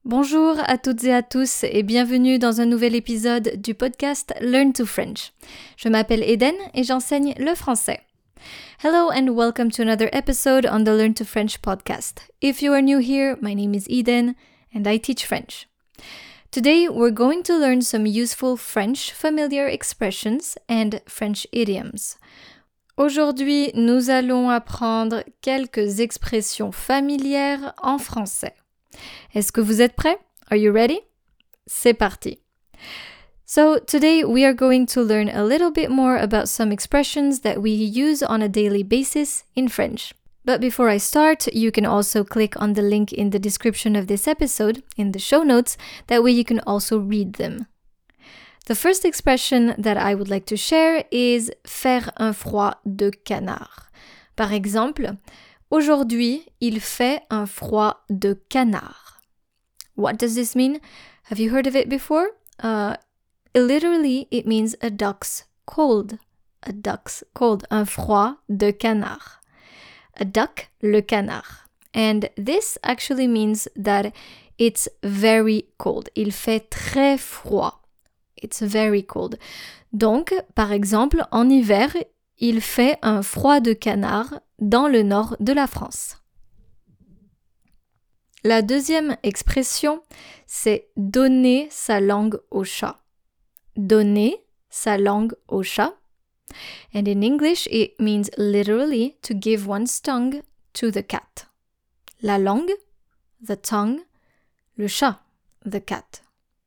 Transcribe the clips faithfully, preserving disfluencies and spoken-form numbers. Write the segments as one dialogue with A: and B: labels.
A: Bonjour à toutes et à tous et bienvenue dans un nouvel épisode du podcast Learn to French. Je m'appelle Eden et j'enseigne le français. Hello and welcome to another episode on the Learn to French podcast. If you are new here, my name is Eden and I teach French. Today we're going to learn some useful French familiar expressions and French idioms. Aujourd'hui, nous allons apprendre quelques expressions familières en français. Est-ce que vous êtes prêts? Are you ready? C'est parti. So today we are going to learn a little bit more about some expressions that we use on a daily basis in French. But before I start, you can also click on the link in the description of this episode, in the show notes, that way you can also read them. The first expression that I would like to share is faire un froid de canard. Par exemple, aujourd'hui, il fait un froid de canard. What does this mean? Have you heard of it before? Uh, literally, it means a duck's cold. A duck's cold. Un froid de canard. A duck, le canard. And this actually means that it's very cold. Il fait très froid. It's very cold. Donc, par exemple, en hiver, il fait un froid de canard dans le nord de la France. La deuxième expression, c'est donner sa langue au chat. Donner sa langue au chat. And in English, it means literally to give one's tongue to the cat. La langue, the tongue, le chat, the cat.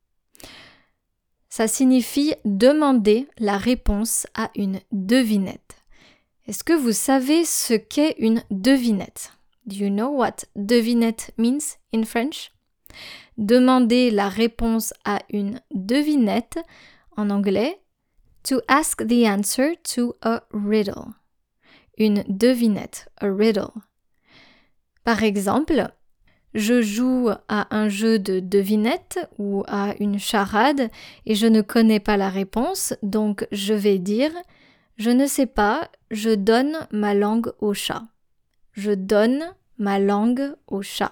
A: Ça signifie demander la réponse à une devinette. Est-ce que vous savez ce qu'est une devinette? Do you know what devinette means in French? Demander la réponse à une devinette, en anglais, to ask the answer to a riddle. Une devinette, a riddle. Par exemple, je joue à un jeu de devinette ou à une charade et je ne connais pas la réponse, donc je vais dire « Je ne sais pas, je donne ma langue au chat ». Je donne ma langue au chat.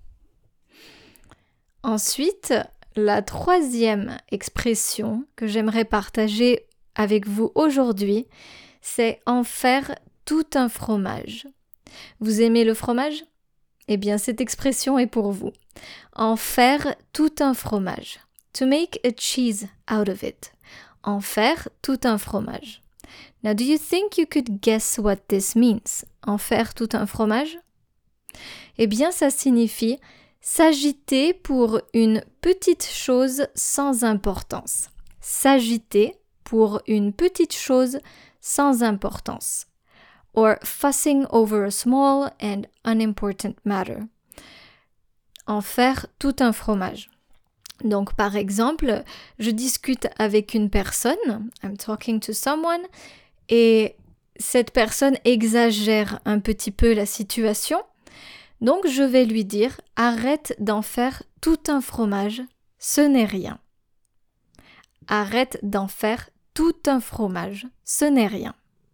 A: Ensuite, la troisième expression que j'aimerais partager avec vous aujourd'hui, c'est en faire tout un fromage. Vous aimez le fromage? Eh bien, cette expression est pour vous. En faire tout un fromage. To make a cheese out of it. En faire tout un fromage. Now, do you think you could guess what this means? En faire tout un fromage? Eh bien, ça signifie s'agiter pour une petite chose sans importance. S'agiter pour une petite chose sans importance. Or fussing over a small and unimportant matter. En faire tout un fromage. Donc, par exemple, je discute avec une personne, I'm talking to someone, et cette personne exagère un petit peu la situation. Donc, je vais lui dire, arrête d'en faire tout un fromage, ce n'est rien. Arrête d'en faire tout un fromage, ce n'est rien.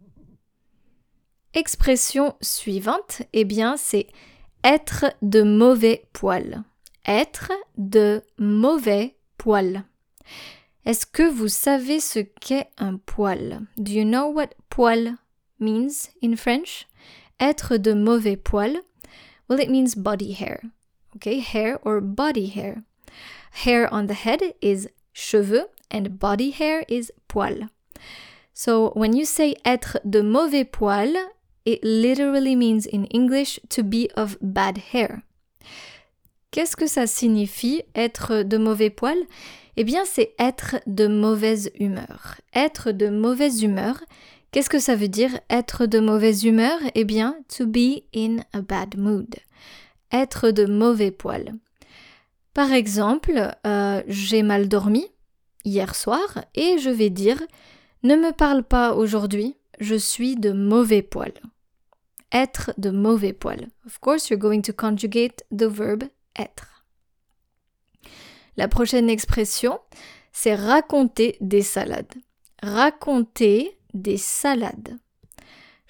A: Expression suivante, eh bien, c'est être de mauvais poil. Être de mauvais poil. Est-ce que vous savez ce qu'est un poil? Do you know what poil means in French? Être de mauvais poil. Well, it means body hair. Okay, hair or body hair. Hair on the head is cheveux and body hair is poil. So when you say être de mauvais poil, it literally means in English to be of bad hair. Qu'est-ce que ça signifie être de mauvais poil? Eh bien, c'est être de mauvaise humeur. Être de mauvaise humeur, qu'est-ce que ça veut dire être de mauvaise humeur? Eh bien, to be in a bad mood. Être de mauvais poil. Par exemple, euh, j'ai mal dormi hier soir et je vais dire « Ne me parle pas aujourd'hui, je suis de mauvais poil ». Être de mauvais poil. Of course, you're going to conjugate the verb être. La prochaine expression, c'est raconter des salades. Raconter des salades.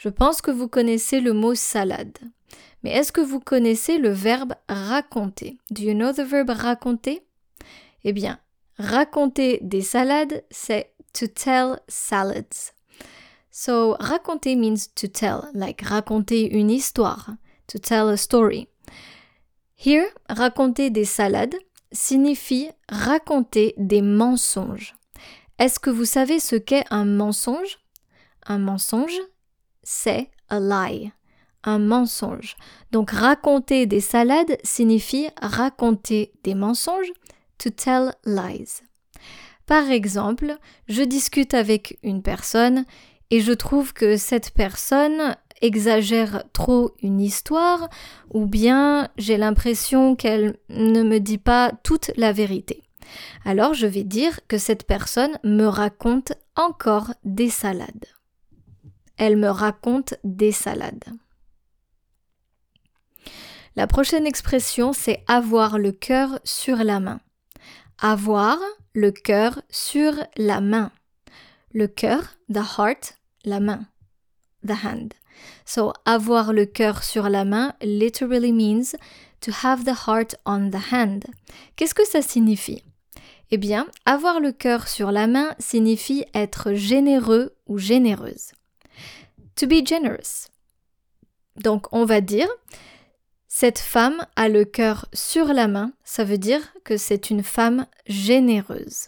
A: Je pense que vous connaissez le mot salade. Mais est-ce que vous connaissez le verbe raconter? Do you know the verb raconter? Eh bien, raconter des salades, c'est to tell salads. So, raconter means to tell, like raconter une histoire, to tell a story. Here, raconter des salades signifie raconter des mensonges. Est-ce que vous savez ce qu'est un mensonge? Un mensonge, c'est a lie. Un mensonge. Donc, raconter des salades signifie raconter des mensonges, to tell lies. Par exemple, je discute avec une personne et je trouve que cette personne exagère trop une histoire ou bien j'ai l'impression qu'elle ne me dit pas toute la vérité. Alors, je vais dire que cette personne me raconte encore des salades. Elle me raconte des salades. La prochaine expression, c'est avoir le cœur sur la main. Avoir le cœur sur la main. Le cœur, the heart, la main, the hand. So, avoir le cœur sur la main literally means to have the heart on the hand. Qu'est-ce que ça signifie? Eh bien, avoir le cœur sur la main signifie être généreux ou généreuse. To be generous. Donc, on va dire cette femme a le cœur sur la main, ça veut dire que c'est une femme généreuse.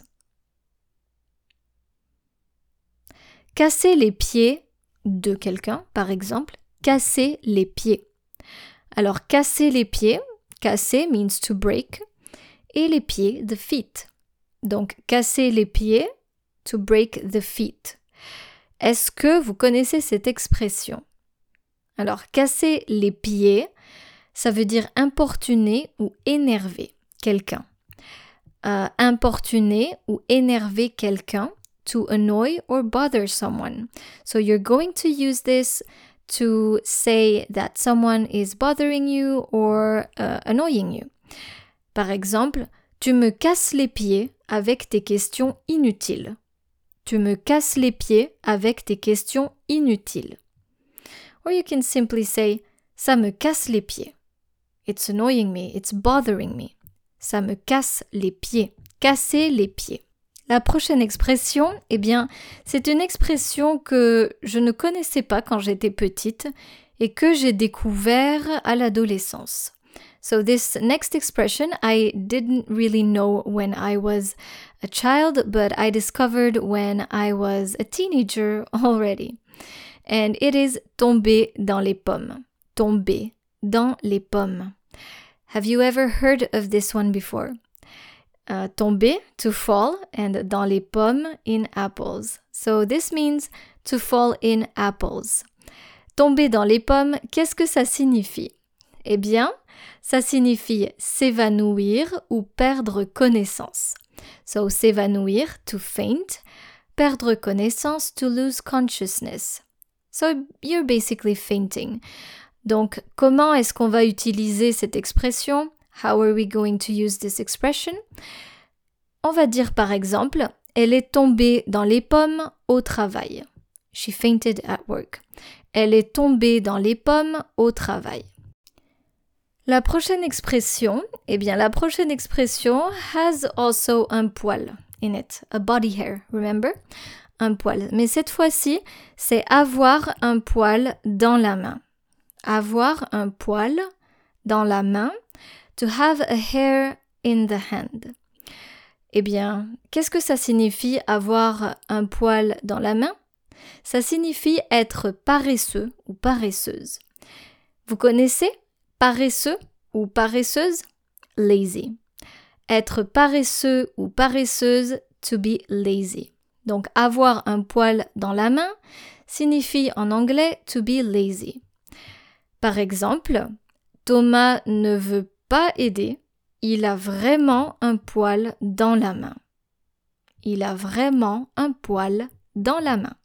A: Casser les pieds de quelqu'un, par exemple, casser les pieds. Alors, casser les pieds, casser means to break, et les pieds, the feet. Donc, casser les pieds, to break the feet. Est-ce que vous connaissez cette expression? Alors, casser les pieds, ça veut dire importuner ou énerver quelqu'un. Uh, importuner ou énerver quelqu'un, to annoy or bother someone. So you're going to use this to say that someone is bothering you or uh, annoying you. Par exemple, tu me casses les pieds avec tes questions inutiles. Tu me casses les pieds avec tes questions inutiles. Or you can simply say, ça me casse les pieds. It's annoying me, it's bothering me. Ça me casse les pieds. Casser les pieds. La prochaine expression, eh bien, c'est une expression que je ne connaissais pas quand j'étais petite et que j'ai découvert à l'adolescence. So this next expression I didn't really know when I was a child, but I discovered when I was a teenager already. And it is tomber dans les pommes. Tomber dans les pommes. Have you ever heard of this one before? Uh, tomber, to fall, and dans les pommes, in apples. So this means to fall in apples. Tomber dans les pommes, qu'est-ce que ça signifie? Eh bien, ça signifie s'évanouir ou perdre connaissance. So s'évanouir, to faint, perdre connaissance, to lose consciousness. So you're basically fainting. Donc, comment est-ce qu'on va utiliser cette expression? How are we going to use this expression? On va dire par exemple, elle est tombée dans les pommes au travail. She fainted at work. Elle est tombée dans les pommes au travail. La prochaine expression, eh bien la prochaine expression has also un poil in it, a body hair, remember? Un poil. Mais cette fois-ci, c'est avoir un poil dans la main. Avoir un poil dans la main, to have a hair in the hand. Eh bien, qu'est-ce que ça signifie avoir un poil dans la main? Ça signifie être paresseux ou paresseuse. Vous connaissez paresseux ou paresseuse? Lazy. Être paresseux ou paresseuse, to be lazy. Donc, avoir un poil dans la main signifie en anglais to be lazy. Par exemple, Thomas ne veut pas aider, il a vraiment un poil dans la main. Il a vraiment un poil dans la main.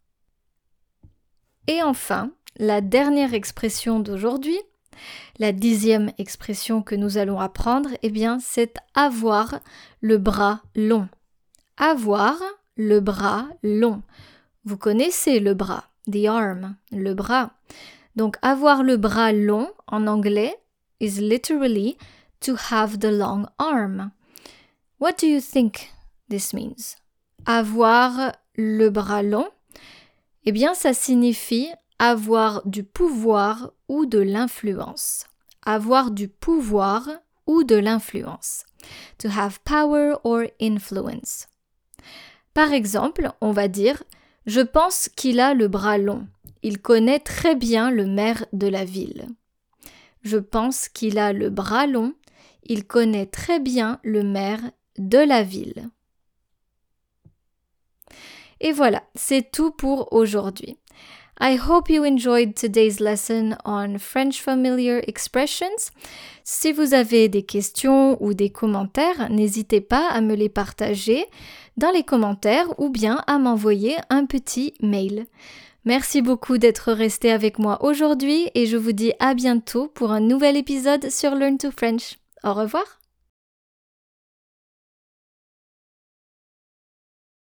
A: Et enfin, la dernière expression d'aujourd'hui, la dixième expression que nous allons apprendre, eh bien, c'est avoir le bras long. Avoir le bras long. Vous connaissez le bras, the arm, le bras. Donc avoir le bras long en anglais is literally to have the long arm. What do you think this means? Avoir le bras long, eh bien ça signifie avoir du pouvoir ou de l'influence. Avoir du pouvoir ou de l'influence. To have power or influence. Par exemple, on va dire « Je pense qu'il a le bras long. Il connaît très bien le maire de la ville. » Je pense qu'il a le bras long. Il connaît très bien le maire de la ville. Et voilà, c'est tout pour aujourd'hui. I hope you enjoyed today's lesson on French familiar expressions. Si vous avez des questions ou des commentaires, n'hésitez pas à me les partager dans les commentaires ou bien à m'envoyer un petit mail. Merci beaucoup d'être resté avec moi aujourd'hui et je vous dis à bientôt pour un nouvel épisode sur Learn to French. Au revoir!